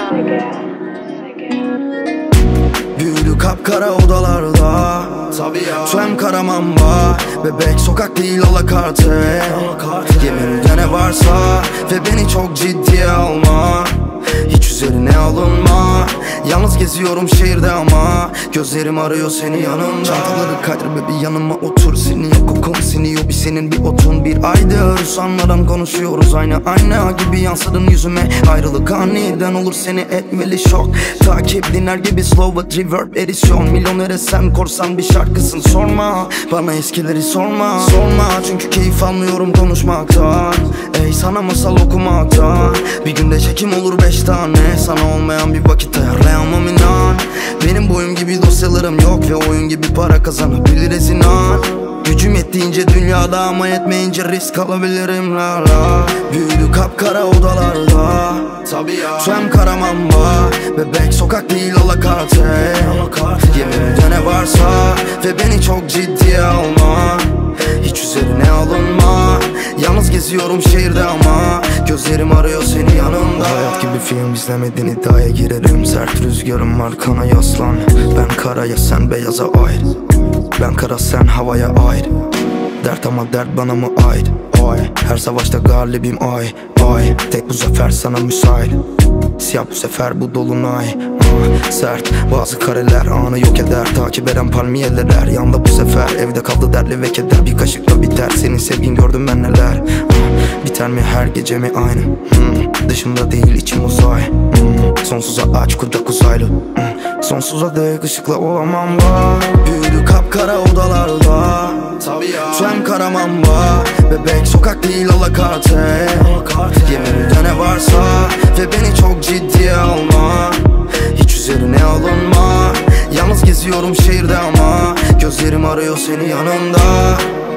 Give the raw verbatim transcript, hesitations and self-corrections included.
Büyülü kapkara odalarda, tabii ya. Tüm Karamamba, bebek sokak değil alakarte. Yeminimde ne varsa ve beni çok ciddiye alma. Hiç üzerine alınma. Yalnız geziyorum şehirde ama gözlerim arıyor seni yanımda. Çantaları kaydır be bir yanıma otur. Seni yok kokun siniyor bir senin bir otun. Bir aydır sanmadan konuşuyoruz aynı ayna gibi yansıdın yüzüme. Ayrılık aniden olur seni etmeli şok. Takip dinler gibi slow reverb edisyon. Milyonere sen korsan bir şarkısın sorma. Bana eskileri sorma. Sorma çünkü keyif almıyorum konuşmaktan. Ey sana masal okumaktan. Bir günde çekim olur beş tane. Sana olmayan bir vakit ayarlayamam inan. Benim boyum gibi dosyalarım yok ve oyun gibi para kazanabiliriz inan. Gücüm yettiğince dünyada ama yetmeyince risk alabilirim la la. Büyülü kapkara odalarda, tabii ya. Tüm Karamamba, bebek sokak değil alakarte. Yeminimde ne varsa ve beni çok ciddiye alma. Hiç üzerine alınma. Yalnız geziyorum şehirde ama gözlerim arıyor seni yanımda. Hayat gibi film izlemedin iddiaya girerim. Sert rüzgarım var kana yaslan. Ben karaya sen beyaza ayrı. Ben kara sen havaya ayrı. Dert ama dert bana mı ait? Ay, her savaşta galibim ay ay. Tek bu zafer sana müsait. Siyah bu sefer bu dolunay. ah, Sert bazı kareler anı yok eder. Takip eden palmiyeler yanda bu sefer. Evde kaldı dertli ve keder bir kaşıkla biter. Senin sevgin gördüm ben neler. ah, Biter mi her gece mi aynı? hmm, Dışımda değil içim uzay. hmm, Sonsuza aç kucak uzaylı. hmm, Sonsuza dek ışıkla olamam var. Büyülü kapkara odalarda, tabii ya. Tüm Karamamba, bebek sokak değil alakarte. Yeminimde ne varsa ve beni çok ciddiye alma. Hiç üzerine alınma. Yalnız geziyorum şehirde ama gözlerim arıyor seni yanımda.